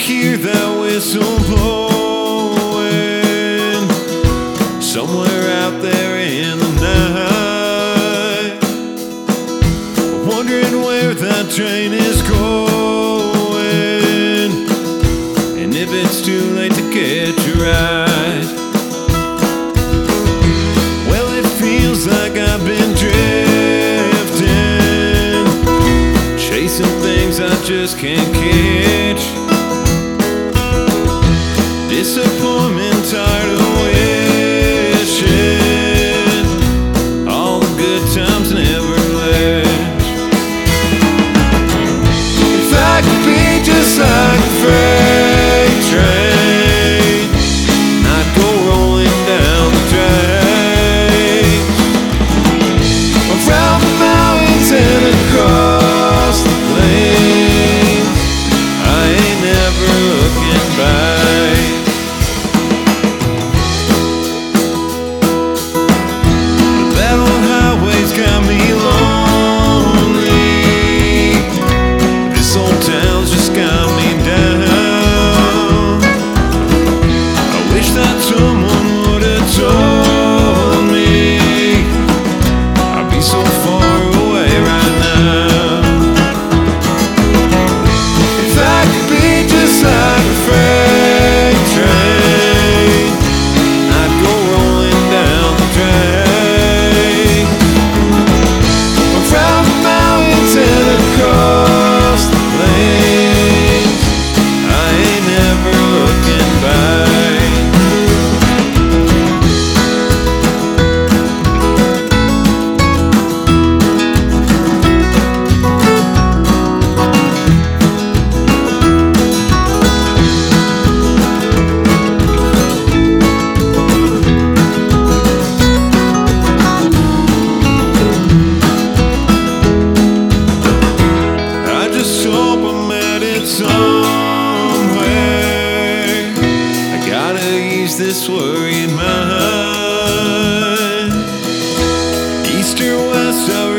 hear that whistle blowing somewhere out there in the night, wondering where that train is going, and if it's too late to catch a ride. Well, it feels like I've been drifting, chasing things I just can't catch. Disappointment, tired of wishing all the good times never last. If I could be just like a freight train, I'd go rolling down the tracks, around the mountains and across the plains. I ain't never looking back. Somewhere I gotta ease this worried mind. East or west,